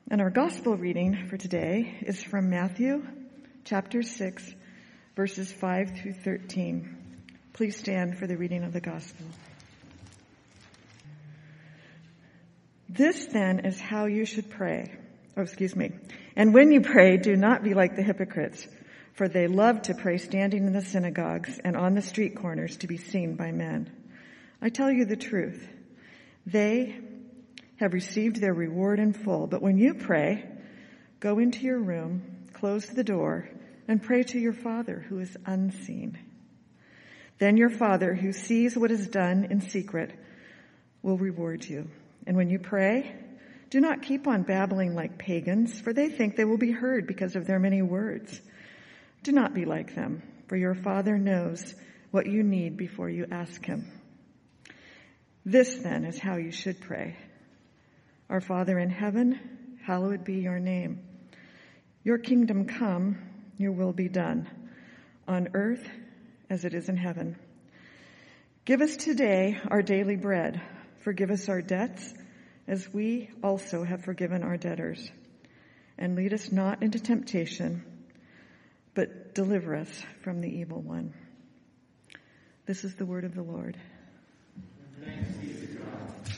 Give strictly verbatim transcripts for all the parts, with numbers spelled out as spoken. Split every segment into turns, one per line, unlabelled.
And our gospel reading for today is from Matthew chapter six, verses five through thirteen. Please stand for the reading of the gospel. This then is how you should pray. Oh, excuse me. And when you pray, do not be like the hypocrites, for they love to pray standing in the synagogues and on the street corners to be seen by men. I tell you the truth. They have received their reward in full. But when you pray, go into your room, close the door, and pray to your Father who is unseen. Then your Father who sees what is done in secret will reward you. And when you pray, do not keep on babbling like pagans, for they think they will be heard because of their many words. Do not be like them, for your Father knows what you need before you ask him. This then is how you should pray. Our Father in heaven, hallowed be your name. Your kingdom come, your will be done, on earth as it is in heaven. Give us today our daily bread. Forgive us our debts, as we also have forgiven our debtors. And lead us not into temptation, but deliver us from the evil one. This is the word of the Lord.
Thanks be to God.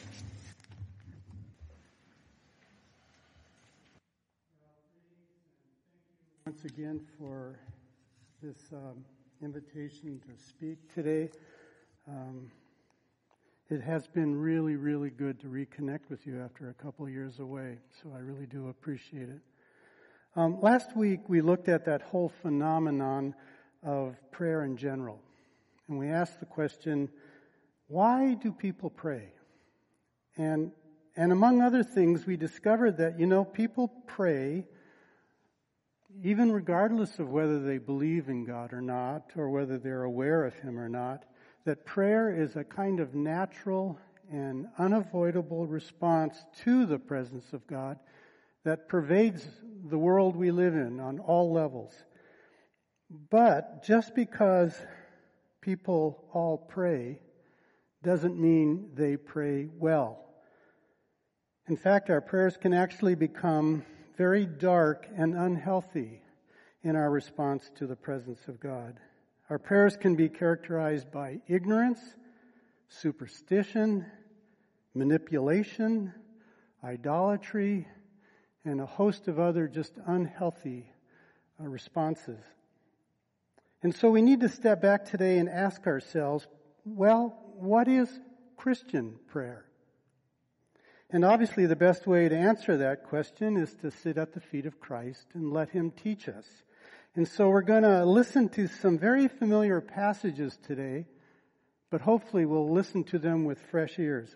Once again for this um, invitation to speak today. Um, it has been really, really good to reconnect with you after a couple of years away, so I really do appreciate it. Um, last week we looked at that whole phenomenon of prayer in general, and we asked the question, why do people pray? And and among other things, we discovered that, you know, people pray even regardless of whether they believe in God or not, or whether they're aware of him or not, that prayer is a kind of natural and unavoidable response to the presence of God that pervades the world we live in on all levels. But just because people all pray doesn't mean they pray well. In fact, our prayers can actually become very dark and unhealthy in our response to the presence of God. Our prayers can be characterized by ignorance, superstition, manipulation, idolatry, and a host of other just unhealthy uh, responses. And so we need to step back today and ask ourselves, well, what is Christian prayer? And obviously the best way to answer that question is to sit at the feet of Christ and let him teach us. And so we're going to listen to some very familiar passages today, but hopefully we'll listen to them with fresh ears.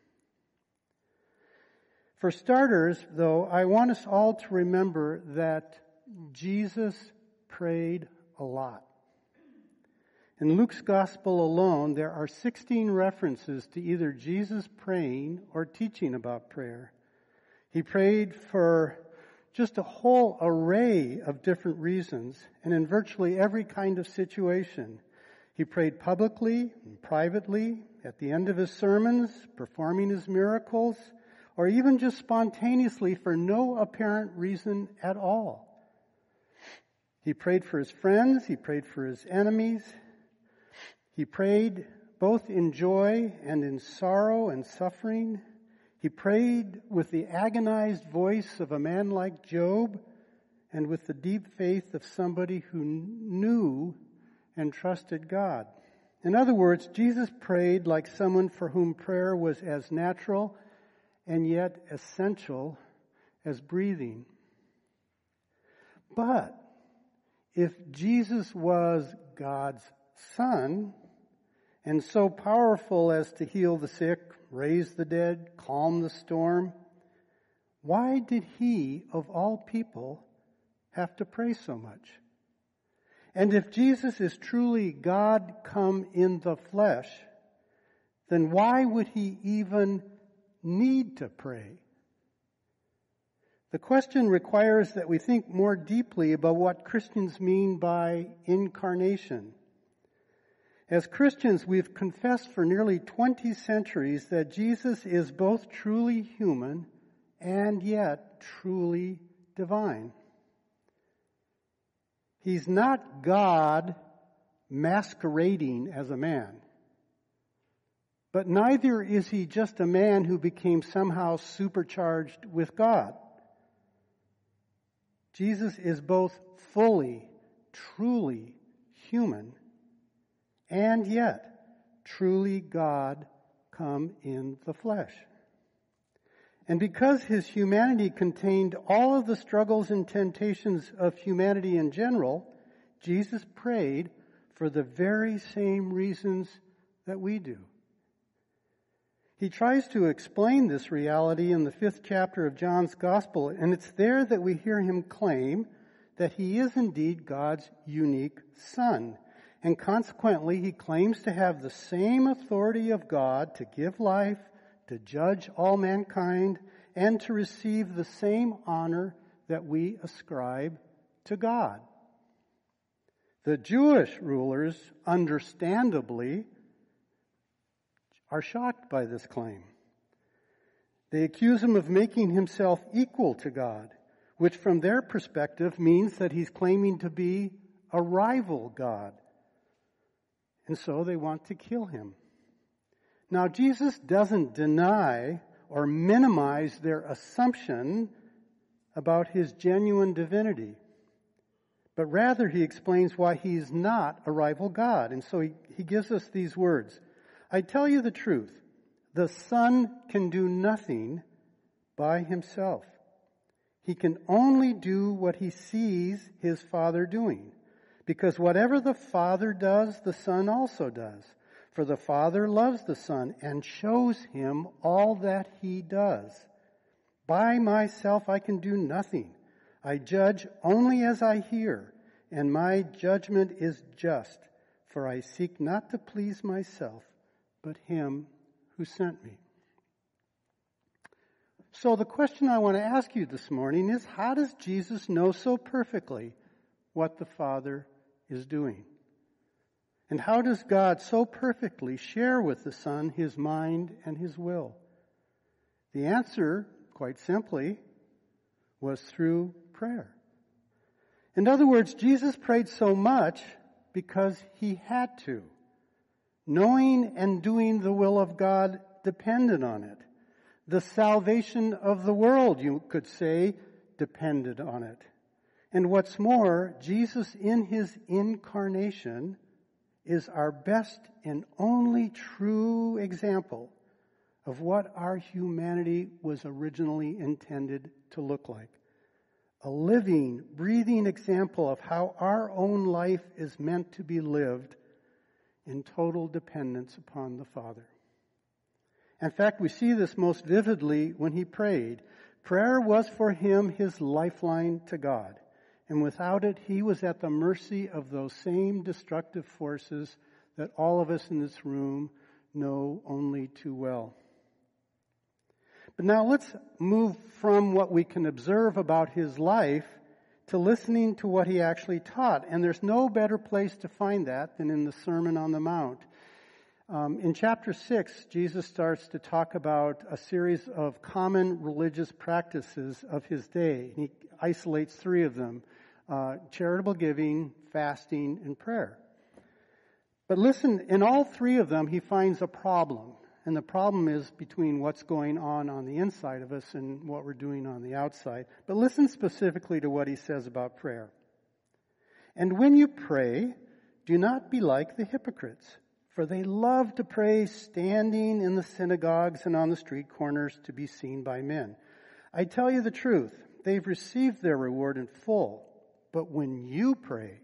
For starters, though, I want us all to remember that Jesus prayed a lot. In Luke's Gospel alone, there are sixteen references to either Jesus praying or teaching about prayer. He prayed for just a whole array of different reasons and in virtually every kind of situation. He prayed publicly and privately, at the end of his sermons, performing his miracles, or even just spontaneously for no apparent reason at all. He prayed for his friends, he prayed for his enemies. He prayed both in joy and in sorrow and suffering. He prayed with the agonized voice of a man like Job and with the deep faith of somebody who knew and trusted God. In other words, Jesus prayed like someone for whom prayer was as natural and yet essential as breathing. But if Jesus was God's Son, and so powerful as to heal the sick, raise the dead, calm the storm, why did he, of all people, have to pray so much? And if Jesus is truly God come in the flesh, then why would he even need to pray? The question requires that we think more deeply about what Christians mean by incarnation. As Christians, we've confessed for nearly twenty centuries that Jesus is both truly human and yet truly divine. He's not God masquerading as a man. But neither is he just a man who became somehow supercharged with God. Jesus is both fully, truly human, and yet truly God come in the flesh. And because his humanity contained all of the struggles and temptations of humanity in general, Jesus prayed for the very same reasons that we do. He tries to explain this reality in the fifth chapter of John's Gospel, and it's there that we hear him claim that he is indeed God's unique Son. And consequently, he claims to have the same authority of God to give life, to judge all mankind, and to receive the same honor that we ascribe to God. The Jewish rulers, understandably, are shocked by this claim. They accuse him of making himself equal to God, which from their perspective means that he's claiming to be a rival God. And so they want to kill him. Now, Jesus doesn't deny or minimize their assumption about his genuine divinity, but rather he explains why he's not a rival God. And so he, he gives us these words. I tell you the truth, the Son can do nothing by himself. He can only do what he sees his Father doing, because whatever the Father does, the Son also does. For the Father loves the Son and shows him all that he does. By myself I can do nothing. I judge only as I hear, and my judgment is just, for I seek not to please myself, but him who sent me. So the question I want to ask you this morning is, how does Jesus know so perfectly what the Father is doing? And how does God so perfectly share with the Son his mind and his will? The answer, quite simply, was through prayer. In other words, Jesus prayed so much because he had to. Knowing and doing the will of God depended on it. The salvation of the world, you could say, depended on it. And what's more, Jesus in his incarnation is our best and only true example of what our humanity was originally intended to look like. A living, breathing example of how our own life is meant to be lived in total dependence upon the Father. In fact, we see this most vividly when he prayed. Prayer was for him his lifeline to God. And without it, he was at the mercy of those same destructive forces that all of us in this room know only too well. But now let's move from what we can observe about his life to listening to what he actually taught. And there's no better place to find that than in the Sermon on the Mount. Um, in chapter six, Jesus starts to talk about a series of common religious practices of his day. He isolates three of them: uh, charitable giving, fasting, and prayer. But listen, in all three of them, he finds a problem. And the problem is between what's going on on the inside of us and what we're doing on the outside. But listen specifically to what he says about prayer. And when you pray, do not be like the hypocrites, for they love to pray standing in the synagogues and on the street corners to be seen by men. I tell you the truth, they've received their reward in full. But when you pray,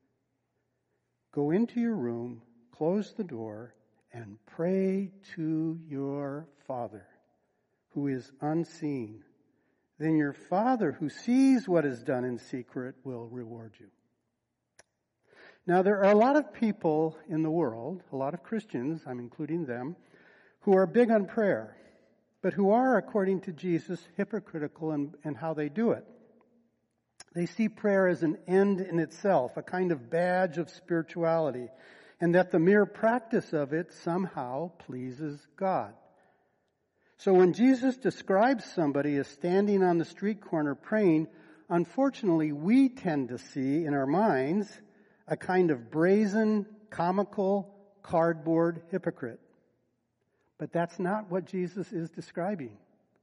go into your room, close the door, and pray to your Father, who is unseen. Then your Father, who sees what is done in secret, will reward you. Now, there are a lot of people in the world, a lot of Christians, I'm including them, who are big on prayer, but who are, according to Jesus, hypocritical in, in how they do it. They see prayer as an end in itself, a kind of badge of spirituality, and that the mere practice of it somehow pleases God. So when Jesus describes somebody as standing on the street corner praying, unfortunately, we tend to see in our minds a kind of brazen, comical, cardboard hypocrite. But that's not what Jesus is describing.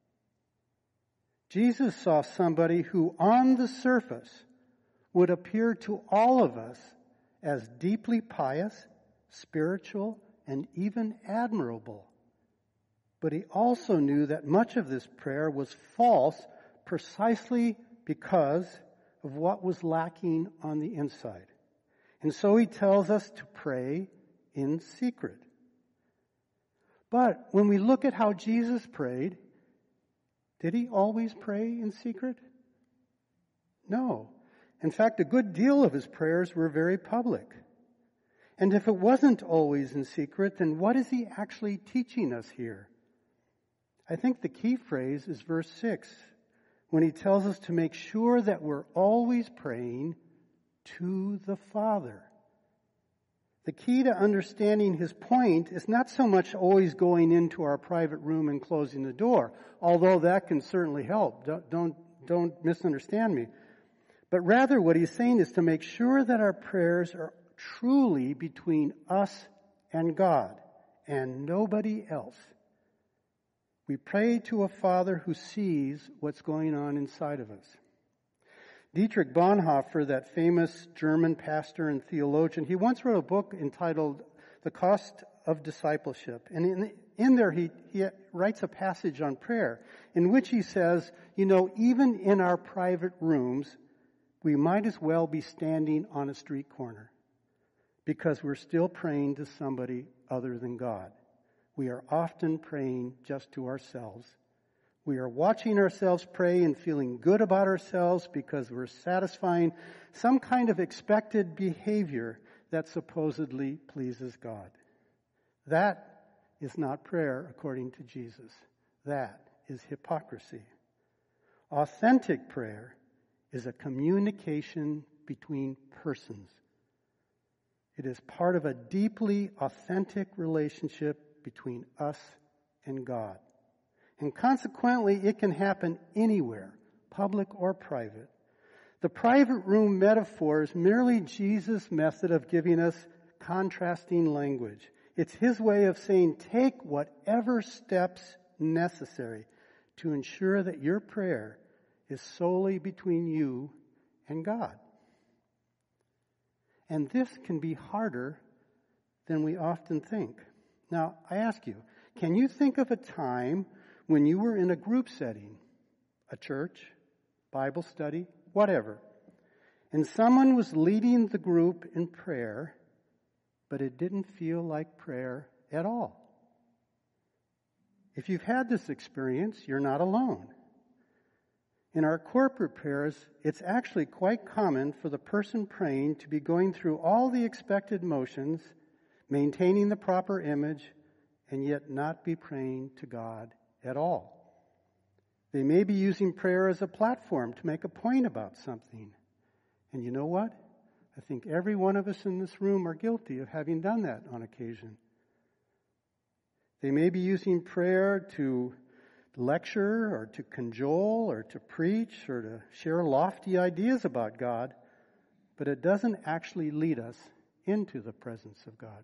Jesus saw somebody who on the surface would appear to all of us as deeply pious, spiritual, and even admirable. But he also knew that much of this prayer was false precisely because of what was lacking on the inside. And so he tells us to pray in secret. But when we look at how Jesus prayed, did he always pray in secret? No. In fact, a good deal of his prayers were very public. And if it wasn't always in secret, then what is he actually teaching us here? I think the key phrase is verse six, when he tells us to make sure that we're always praying to the Father. The key to understanding his point is not so much always going into our private room and closing the door, although that can certainly help. Don't, don't, don't misunderstand me. But rather what he's saying is to make sure that our prayers are truly between us and God and nobody else. We pray to a Father who sees what's going on inside of us. Dietrich Bonhoeffer, that famous German pastor and theologian, he once wrote a book entitled The Cost of Discipleship. And in, in there he, he writes a passage on prayer in which he says, you know, even in our private rooms, we might as well be standing on a street corner because we're still praying to somebody other than God. We are often praying just to ourselves. We are watching ourselves pray and feeling good about ourselves because we're satisfying some kind of expected behavior that supposedly pleases God. That is not prayer according to Jesus. That is hypocrisy. Authentic prayer is a communication between persons. It is part of a deeply authentic relationship between us and God. And consequently, it can happen anywhere, public or private. The private room metaphor is merely Jesus' method of giving us contrasting language. It's his way of saying, take whatever steps necessary to ensure that your prayer is solely between you and God. And this can be harder than we often think. Now, I ask you, can you think of a time when you were in a group setting, a church, Bible study, whatever, and someone was leading the group in prayer, but it didn't feel like prayer at all? If you've had this experience, you're not alone. In our corporate prayers, it's actually quite common for the person praying to be going through all the expected motions, maintaining the proper image, and yet not be praying to God at all. They may be using prayer as a platform to make a point about something. And you know what? I think every one of us in this room are guilty of having done that on occasion. They may be using prayer to lecture or to cajole or to preach or to share lofty ideas about God, but it doesn't actually lead us into the presence of God.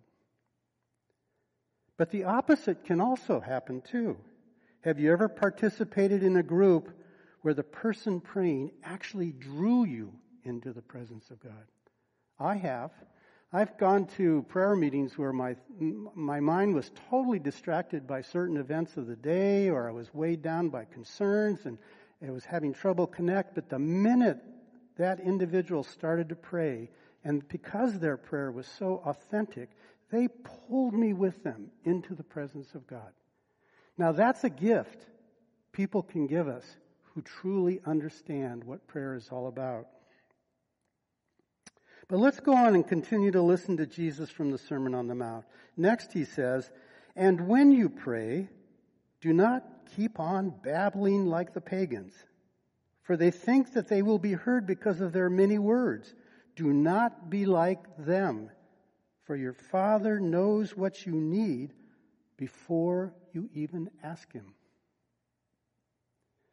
But the opposite can also happen too. Have you ever participated in a group where the person praying actually drew you into the presence of God? I have. I've gone to prayer meetings where my my mind was totally distracted by certain events of the day, or I was weighed down by concerns and I was having trouble connect. But the minute that individual started to pray, and because their prayer was so authentic, they pulled me with them into the presence of God. Now that's a gift people can give us who truly understand what prayer is all about. But let's go on and continue to listen to Jesus from the Sermon on the Mount. Next he says, and when you pray, do not keep on babbling like the pagans, for they think that they will be heard because of their many words. Do not be like them, for your Father knows what you need before you even ask him.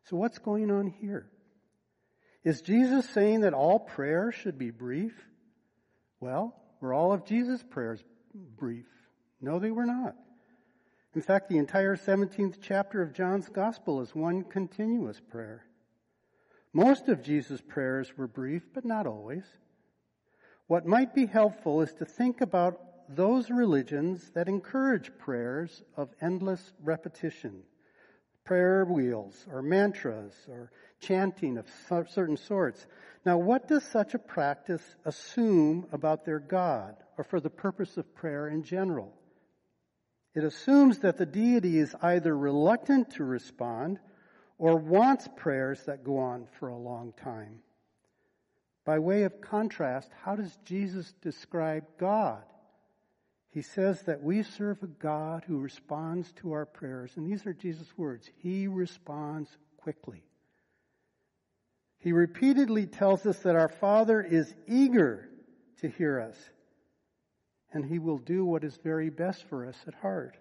So what's going on here? Is Jesus saying that all prayers should be brief? Well, were all of Jesus' prayers brief? No, they were not. In fact, the entire seventeenth chapter of John's Gospel is one continuous prayer. Most of Jesus' prayers were brief, but not always. What might be helpful is to think about those religions that encourage prayers of endless repetition, prayer wheels or mantras or chanting of certain sorts. Now, what does such a practice assume about their God or for the purpose of prayer in general? It assumes that the deity is either reluctant to respond or wants prayers that go on for a long time. By way of contrast, how does Jesus describe God? He says that we serve a God who responds to our prayers. And these are Jesus' words. He responds quickly. He repeatedly tells us that our Father is eager to hear us. And He will do what is very best for us at heart.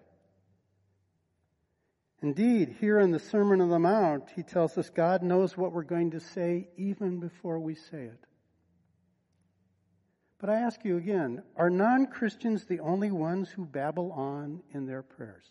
Indeed, here in the Sermon on the Mount, He tells us God knows what we're going to say even before we say it. But I ask you again, are non-Christians the only ones who babble on in their prayers?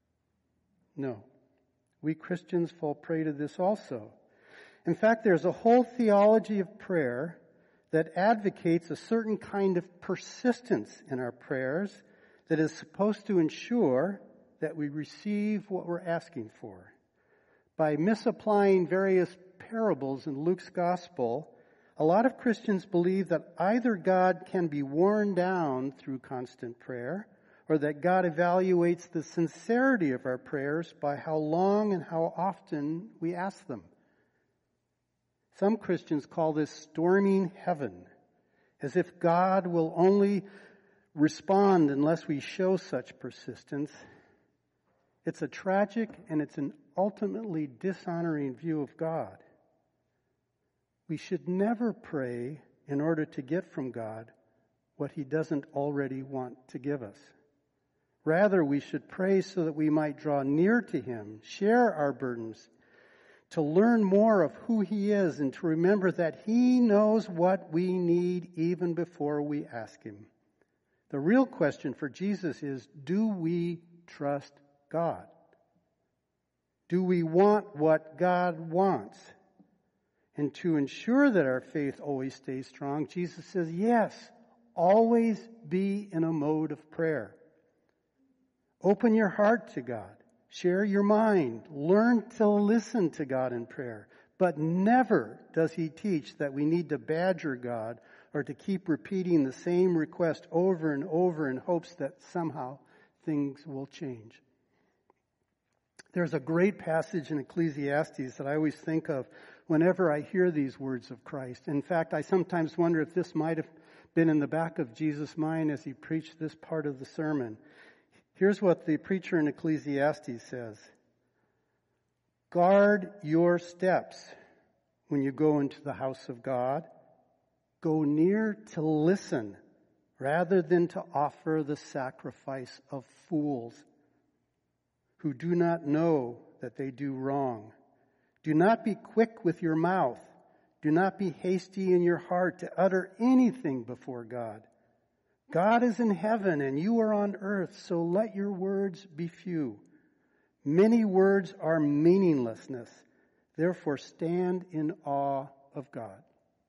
No. We Christians fall prey to this also. In fact, there's a whole theology of prayer that advocates a certain kind of persistence in our prayers that is supposed to ensure that we receive what we're asking for. By misapplying various parables in Luke's Gospel, a lot of Christians believe that either God can be worn down through constant prayer, or that God evaluates the sincerity of our prayers by how long and how often we ask them. Some Christians call this storming heaven, as if God will only respond unless we show such persistence. It's a tragic and it's an ultimately dishonoring view of God. We should never pray in order to get from God what He doesn't already want to give us. Rather, we should pray so that we might draw near to Him, share our burdens, to learn more of who He is, and to remember that He knows what we need even before we ask Him. The real question for Jesus is, do we trust God? Do we want what God wants? And to ensure that our faith always stays strong, Jesus says, yes, always be in a mode of prayer. Open your heart to God. Share your mind. Learn to listen to God in prayer. But never does He teach that we need to badger God or to keep repeating the same request over and over in hopes that somehow things will change. There's a great passage in Ecclesiastes that I always think of whenever I hear these words of Christ. In fact, I sometimes wonder if this might have been in the back of Jesus' mind as He preached this part of the sermon. Here's what the preacher in Ecclesiastes says. Guard your steps when you go into the house of God. Go near to listen rather than to offer the sacrifice of fools who do not know that they do wrong. Do not be quick with your mouth. Do not be hasty in your heart to utter anything before God. God is in heaven and you are on earth, so let your words be few. Many words are meaninglessness. Therefore stand in awe of God.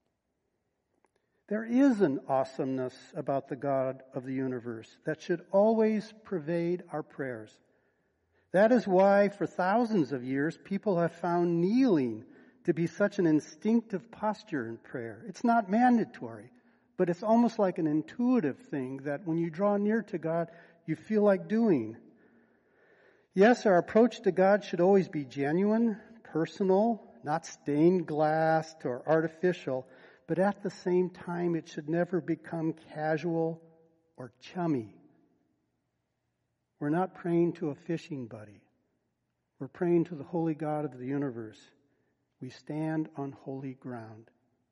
There is an awesomeness about the God of the universe that should always pervade our prayers. That is why for thousands of years people have found kneeling to be such an instinctive posture in prayer. It's not mandatory, but it's almost like an intuitive thing that when you draw near to God, you feel like doing. Yes, our approach to God should always be genuine, personal, not stained glass or artificial, but at the same time it should never become casual or chummy. We're not praying to a fishing buddy. We're praying to the holy God of the universe. We stand on holy ground.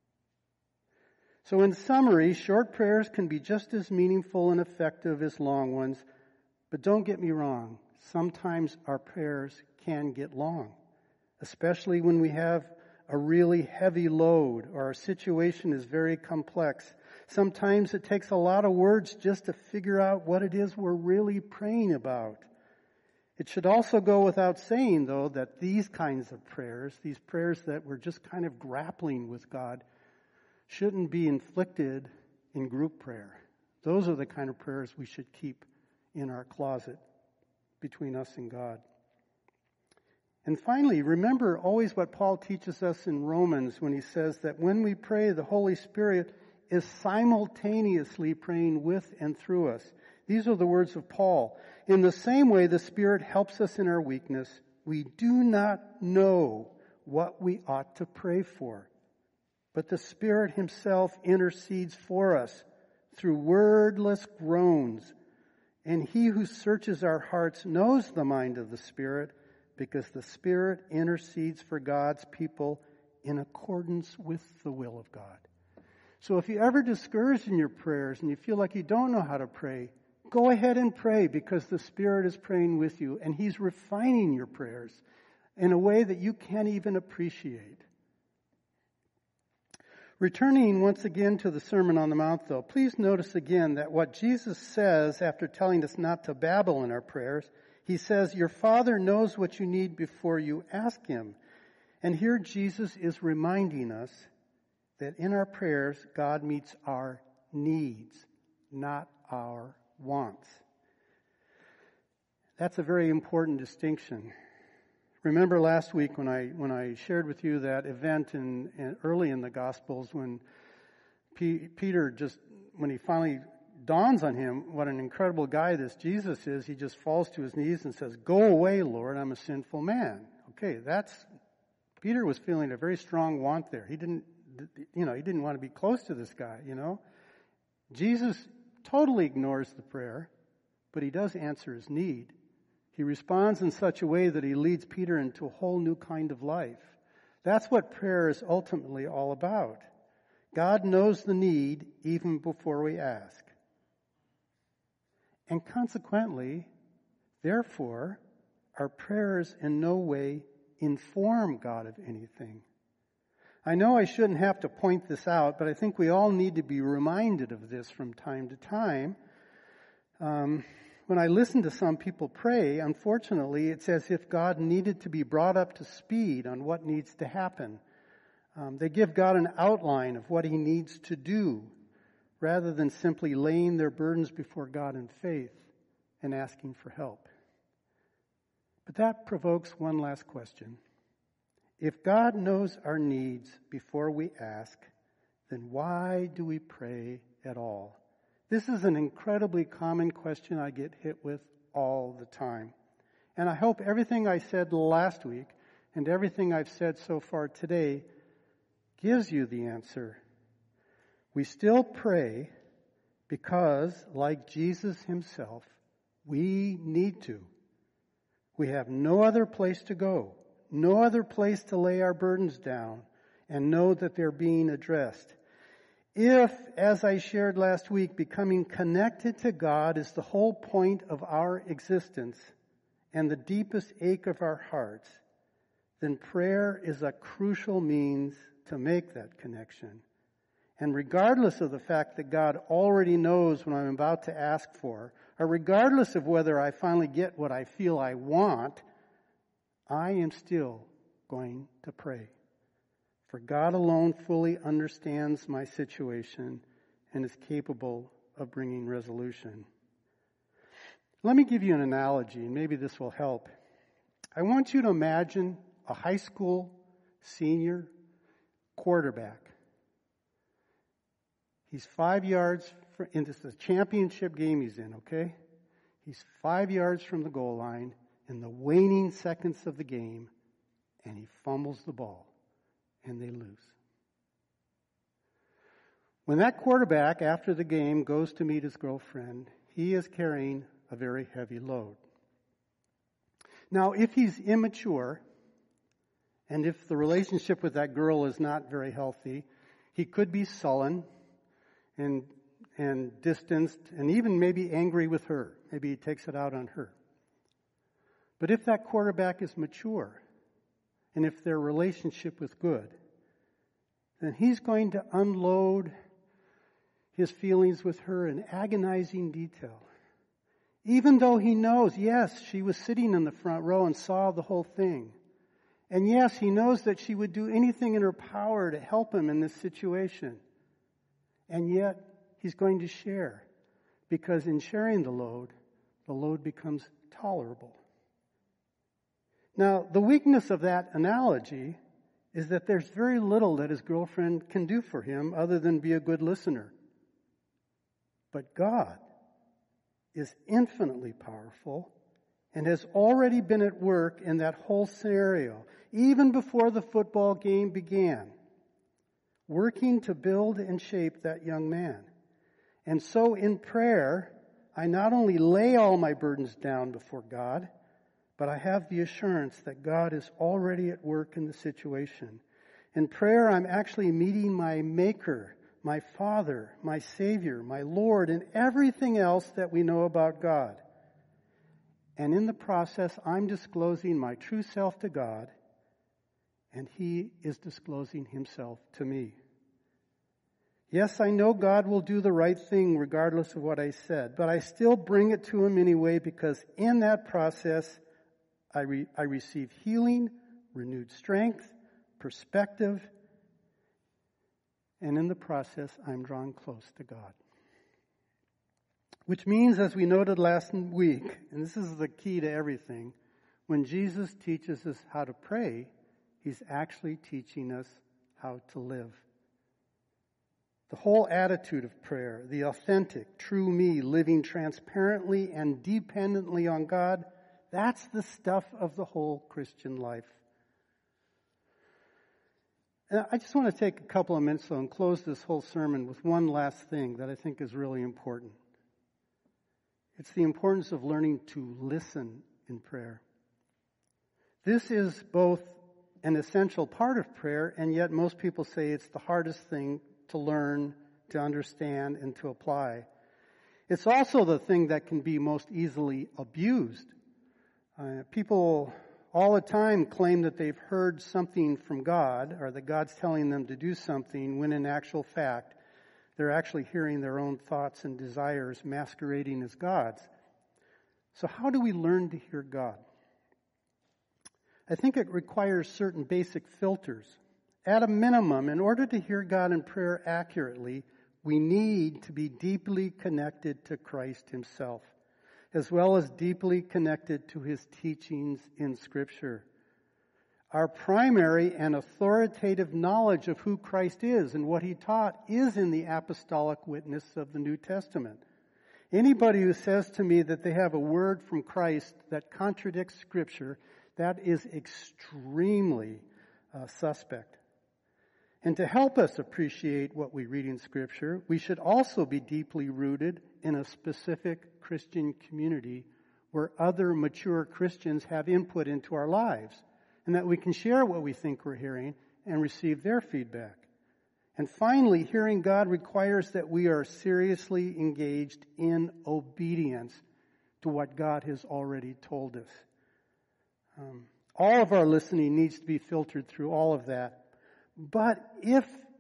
So in summary, short prayers can be just as meaningful and effective as long ones, but don't get me wrong, sometimes our prayers can get long. especially when we have a really heavy load or our situation is very complex. Sometimes it takes a lot of words just to figure out what it is we're really praying about. It should also go without saying, though, that these kinds of prayers, these prayers that we're just kind of grappling with God, shouldn't be inflicted in group prayer. Those are the kind of prayers we should keep in our closet between us and God. And finally, remember always what Paul teaches us in Romans when he says that when we pray, the Holy Spirit is simultaneously praying with and through us. These are the words of Paul. In the same way, the Spirit helps us in our weakness. We do not know what we ought to pray for, but the Spirit himself intercedes for us through wordless groans. And he who searches our hearts knows the mind of the Spirit, because the Spirit intercedes for God's people in accordance with the will of God. So if you're ever discouraged in your prayers and you feel like you don't know how to pray, go ahead and pray, because the Spirit is praying with you and he's refining your prayers in a way that you can't even appreciate. Returning once again to the Sermon on the Mount, though, please notice again that what Jesus says after telling us not to babble in our prayers, he says, your Father knows what you need before you ask him. And here Jesus is reminding us that in our prayers, God meets our needs, not our wants. That's a very important distinction. Remember last week when I when I shared with you that event in, in early in the Gospels when P, Peter just, when he finally dawns on him what an incredible guy this Jesus is, he just falls to his knees and says, go away, Lord, I'm a sinful man. Okay, that's, Peter was feeling a very strong want there. He didn't, you know, he didn't want to be close to this guy, you know. Jesus totally ignores the prayer, but he does answer his need. He responds in such a way that he leads Peter into a whole new kind of life. That's what prayer is ultimately all about. God knows the need even before we ask. And consequently, therefore, our prayers in no way inform God of anything. I know I shouldn't have to point this out, but I think we all need to be reminded of this from time to time. Um, when I listen to some people pray, unfortunately, it's as if God needed to be brought up to speed on what needs to happen. Um, they give God an outline of what he needs to do, rather than simply laying their burdens before God in faith and asking for help. But that provokes one last question. If God knows our needs before we ask, then why do we pray at all? This is an incredibly common question I get hit with all the time. And I hope everything I said last week and everything I've said so far today gives you the answer. We still pray because, like Jesus himself, we need to. We have no other place to go, no other place to lay our burdens down and know that they're being addressed. If, as I shared last week, becoming connected to God is the whole point of our existence and the deepest ache of our hearts, then prayer is a crucial means to make that connection. And regardless of the fact that God already knows what I'm about to ask for, or regardless of whether I finally get what I feel I want, I am still going to pray. For God alone fully understands my situation and is capable of bringing resolution. Let me give you an analogy, and maybe this will help. I want you to imagine a high school senior quarterback. He's five yards, for, and this is a championship game he's in, okay? He's five yards from the goal line in the waning seconds of the game, and he fumbles the ball, and they lose. When that quarterback, after the game, goes to meet his girlfriend, he is carrying a very heavy load. Now, if he's immature, and if the relationship with that girl is not very healthy, he could be sullen and and distanced and even maybe angry with her. Maybe he takes it out on her. But if that quarterback is mature and if their relationship was good, then he's going to unload his feelings with her in agonizing detail. Even though he knows, yes, she was sitting in the front row and saw the whole thing. And yes, he knows that she would do anything in her power to help him in this situation. And yet, he's going to share. Because in sharing the load, the load becomes tolerable. Now, the weakness of that analogy is that there's very little that his girlfriend can do for him other than be a good listener. But God is infinitely powerful and has already been at work in that whole scenario, even before the football game began, working to build and shape that young man. And so in prayer, I not only lay all my burdens down before God, but I have the assurance that God is already at work in the situation. In prayer, I'm actually meeting my Maker, my Father, my Savior, my Lord, and everything else that we know about God. And in the process, I'm disclosing my true self to God, and He is disclosing Himself to me. Yes, I know God will do the right thing regardless of what I said, but I still bring it to Him anyway because in that process, I, re- I receive healing, renewed strength, perspective, and in the process, I'm drawn close to God. Which means, as we noted last week, and this is the key to everything, when Jesus teaches us how to pray, He's actually teaching us how to live. The whole attitude of prayer, the authentic, true me, living transparently and dependently on God, that's the stuff of the whole Christian life. And I just want to take a couple of minutes, though, and close this whole sermon with one last thing that I think is really important. It's the importance of learning to listen in prayer. This is both an essential part of prayer, and yet most people say it's the hardest thing to learn, to understand, and to apply. It's also the thing that can be most easily abused. Uh, people all the time claim that they've heard something from God, or that God's telling them to do something, when in actual fact, they're actually hearing their own thoughts and desires masquerading as God's. So how do we learn to hear God? I think it requires certain basic filters. At a minimum, in order to hear God in prayer accurately, we need to be deeply connected to Christ Himself, as well as deeply connected to His teachings in Scripture. Our primary and authoritative knowledge of who Christ is and what He taught is in the apostolic witness of the New Testament. Anybody who says to me that they have a word from Christ that contradicts Scripture, that is extremely uh, suspect. And to help us appreciate what we read in Scripture, we should also be deeply rooted in a specific Christian community where other mature Christians have input into our lives, and that we can share what we think we're hearing and receive their feedback. And finally, hearing God requires that we are seriously engaged in obedience to what God has already told us. Um, all of our listening needs to be filtered through all of that. But if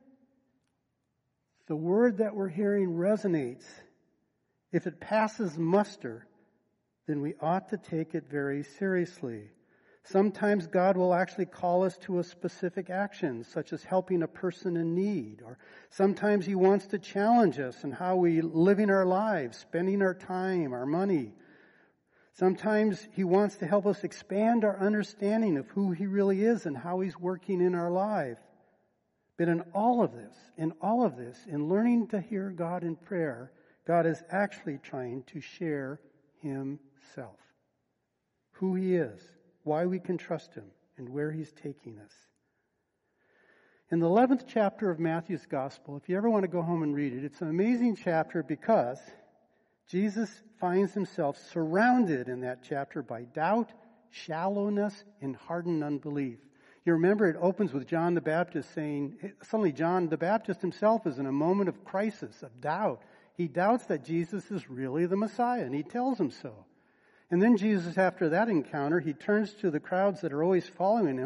the word that we're hearing resonates, if it passes muster, then we ought to take it very seriously. Sometimes God will actually call us to a specific action, such as helping a person in need. Or sometimes He wants to challenge us in how we living our lives, spending our time, our money. Sometimes He wants to help us expand our understanding of who He really is and how He's working in our life. But in all of this, in all of this, in learning to hear God in prayer, God is actually trying to share Himself. Who He is, why we can trust Him, and where He's taking us. In the eleventh chapter of Matthew's Gospel, if you ever want to go home and read it, it's an amazing chapter because Jesus finds Himself surrounded in that chapter by doubt, shallowness, and hardened unbelief. You remember it opens with John the Baptist saying, suddenly John the Baptist himself is in a moment of crisis, of doubt. He doubts that Jesus is really the Messiah, and he tells him so. And then Jesus, after that encounter, he turns to the crowds that are always following him,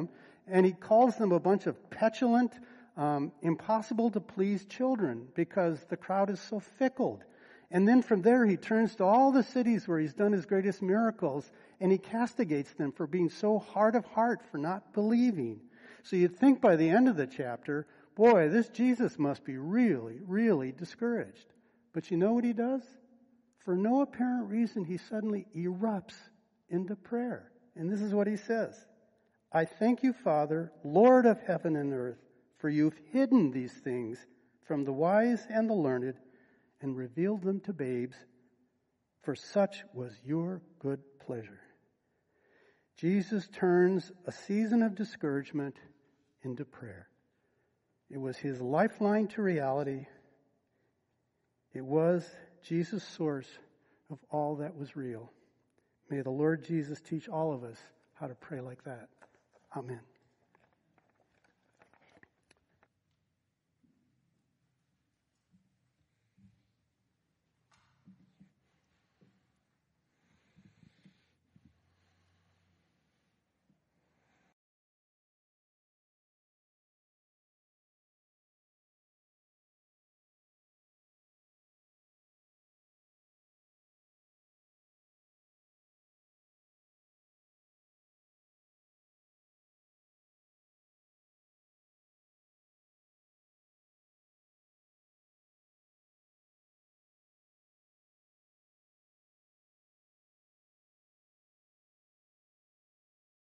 and he calls them a bunch of petulant, um, impossible to please children because the crowd is so fickle. And then from there he turns to all the cities where he's done his greatest miracles, and he castigates them for being so hard of heart, for not believing. So you'd think by the end of the chapter, boy, this Jesus must be really, really discouraged. But you know what he does? For no apparent reason, he suddenly erupts into prayer. And this is what he says. I thank you, Father, Lord of heaven and earth, for you've hidden these things from the wise and the learned and revealed them to babes, for such was your good pleasure. Jesus turns a season of discouragement into prayer. It was his lifeline to reality. It was Jesus' source of all that was real. May the Lord Jesus teach all of us how to pray like that. Amen.